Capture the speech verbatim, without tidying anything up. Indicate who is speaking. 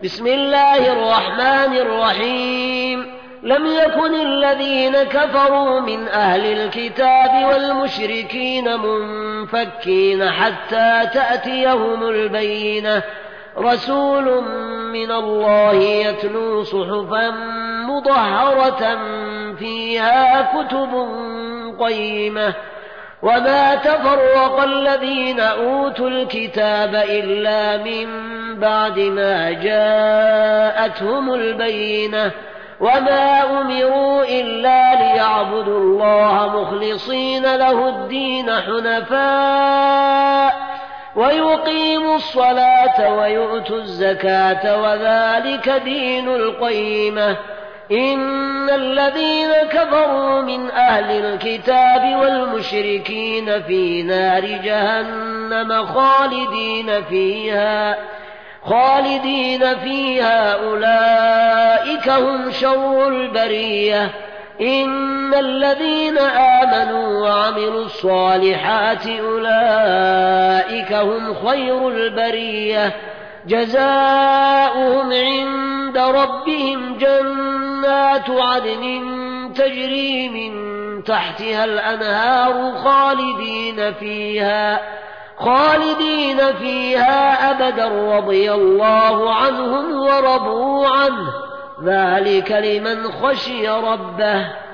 Speaker 1: بسم الله الرحمن الرحيم لم يكن الذين كفروا من أهل الكتاب والمشركين منفكين حتى تأتيهم البينة رسول من الله يتلو صحفا مطهرة فيها كتب قيمة وما تفرق الذين أوتوا الكتاب إلا من بعد ما جاءتهم البينة وما أمروا إلا ليعبدوا الله مخلصين له الدين حنفاء ويقيموا الصلاة ويؤتوا الزكاة وذلك دين القيمة إن الذين كفروا من أهل الكتاب والمشركين في نار جهنم خالدين فيها خالدين فيها أولئك هم شر البرية إن الذين آمنوا وعملوا الصالحات أولئك هم خير البرية جزاؤهم عند ربهم جنات عدن تجري من تحتها الأنهار خالدين فيها خالدين فيها أبدا رضي الله عنهم ورضوا عنه ذلك لمن خشي ربه